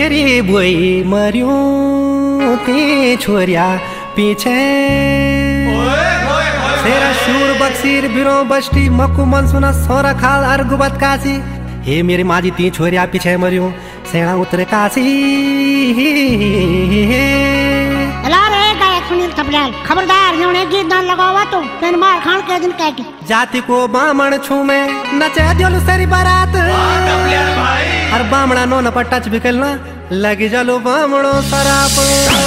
तेरी बोई मरियो ती छोरिया पीछे तेरा शूर बक्सीर बिरो बस्ती मक्कू मनसुना सोरा खाल अर्गुबत काशी हे मेरी माजी ती छोरिया पीछे मरियो सेना उतरे काशी। खबरदार ने गीत गान लगावा तो तेन मार खान के दिन कह के जाति को बामण छू में नचे जलू सरी बारात हर बामणा नो न टच भी करना लगी जलो बामणो सराप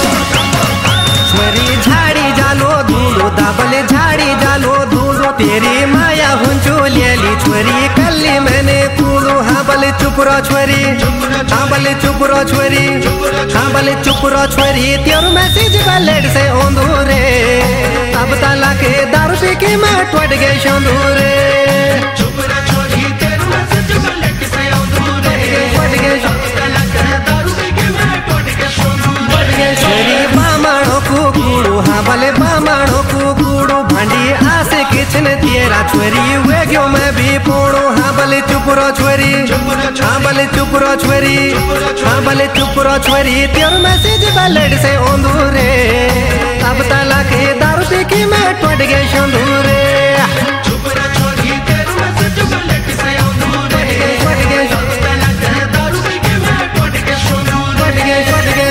छोरी झाड़ी जालो धूलो दाबले झाड़ी जालो धूलो तेरी माया हुंचो लेली छोरी कल्ली मैंने कूदो हाँ बले चुप रो छोरी हाँ बले चुप रो छोरी हाँ बले चुप रो छोरी तेरू मैसेज बलेट से ओंदूरे अब ताला के दारू पी के मैं टूट गए शोंदूरे चुप रो छोरी तेरू मैसेज बलेट से ओंदूरे टूट गए ताला के दारू पी के मैं टूट गए शोंदूरे छोरी बामणो कुकुड़ो हाँ बले बामणो कुकुड़ो भांडी आसे किचन तेरा छोरी वे क्यों मैं भी पोड़ो हाँ बले चुप रो छोरी हाँ बले चुप रो छोरी हाँ बले चुप रो छोरी तेरू मैसेज बलेट से ओंदूरे अब ताला के दारू पी के मैं टूट गए शोंदूरे चुप रो छोरी तेरू मैसेज बलेट से ओंदूरे टूट गए ताला के दारू पी के मैं टूट गए शोंदूरे टूट गए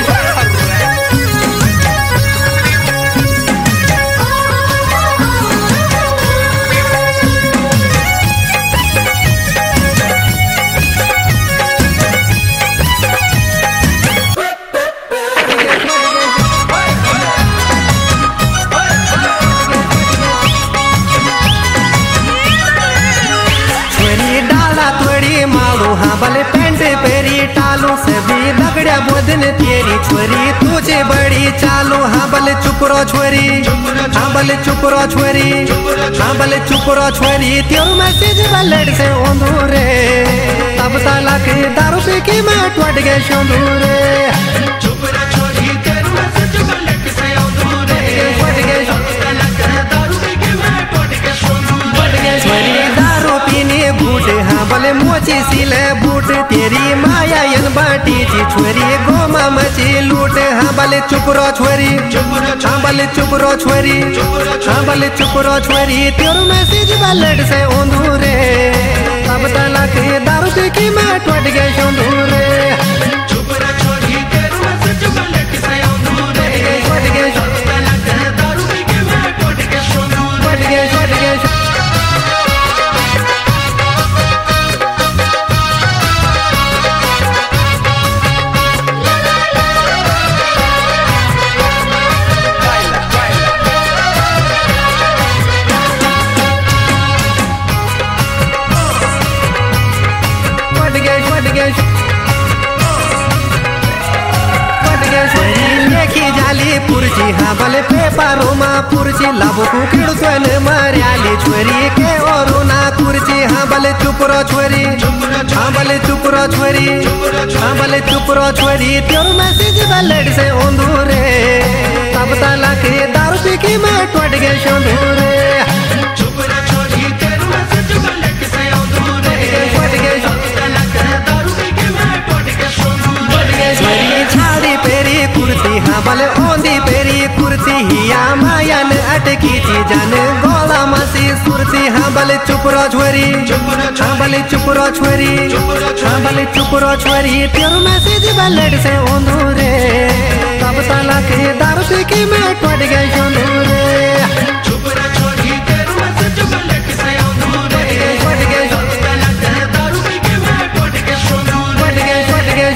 हाँ बले पेंट पेरी टालू सभी लगड़िया बोधन तेरी छोरी तुझे बड़ी चालू हाँ बले चुप रो छोरी हाँ बले चुप रो छोरी हाँ बले चुप रो छोरी तेरू मैसेज बलेट से ओंदूरे अब ताला के दारू पी के मैं टूट गए शोंदूरे चुप रो छोरी तेरू मैसेज बलेट से ओंदूरे टूट गए ताला के दारू पी के मैं टूट गए शोंदूरे छोरी दारू पीने बूट हाँ बले मोची सिले बूट तेरी माया यन बाटी जी छोरी गोमा मची लूट हाँ बले चुप रो छोरी हाँ बले चुप रो छोरी हाँ बले चुप रो छोरी तेरू मैसेज बलेट से ओंदूरे अब ताला के दारू पी के मैं टूट गए शोंदूरे चुप रो छोरी तेरू मैसेज बलेट से ओंदूरे टूट गए ताला के दारू पी के मैं टूट गए शोंदूरे टूट गए जाली पुरची हाँ बले पेपारो मा पुरची लाभो कुकिड़ सोन मर्याली छोरी के औरो ना कुर्ची हाँ बले चुप रो छोरी हाँ बले चुप रो छोरी हाँ बले चुप रो छोरी तेरू मैसेज बलेट से ओंदूरे अब ताला के दारू पी के मैं टूट गए शोंदूरे चुप रो छोरी तेरू मैसेज बलेट से ओंदूरे टूट गए ताला के दारू पी के मैं टूट गए शोंदूरे छोरी झाड़ी पेरी कुर्ती हाँ बले ओंदी पेरी कुर्ती हिया मायन अटकी थी जान गोला मसी सुरती हाँ बले चुप रो छोरी हाँ बले चुप रो छोरी हाँ बले चुप रो छोरी तेरू मैसेज बलेट से ओंदूरे तब ताला के दारू पी के मैं टूट गए शोंदूरे चुप रो छोरी तेरू मैसेज बलेट से ओंदूरे टूट गए ताला के दारू पी के मैं टूट गए शोंदूरे टूट गए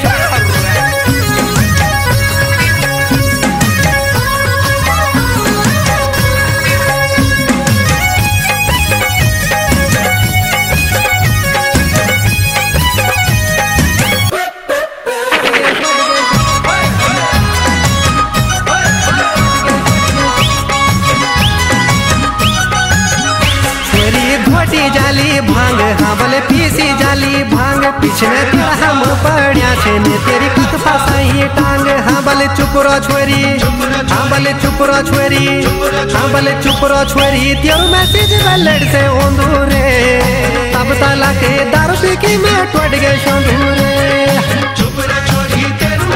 जाली भांग हाँ बले पीसी जाली भांग पिछले तेरा हम पड़िया छे ने तेरी कुत फसाई टांग हाँ बले चुप रो छोरी हाँ बले चुप रो छोरी हाँ बले चुप रो छोरी तेरू मैसेज बलेट से ओंदूरे अब ताला के दारू पी के मैं टूट गए शोंदूरे चुप रो छोरी तेरू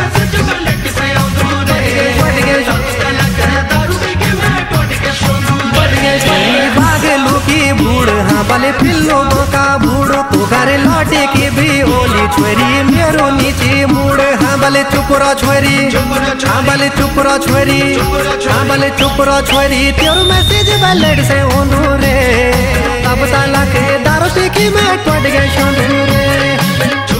भागलू की बूढ़ हाँ भले पिल्लो का बूढ़ तो घरे लौटे की भी ओली छोरी मेरो नीचे मूड हाँ भले चुप रो छोरी हाँ भले चुप रो छोरी हाँ भले चुप रो छोरी तेरे मैसेज बैलेट से ओनू रे तब ताला के दारू पी की मैं टूट गया रे।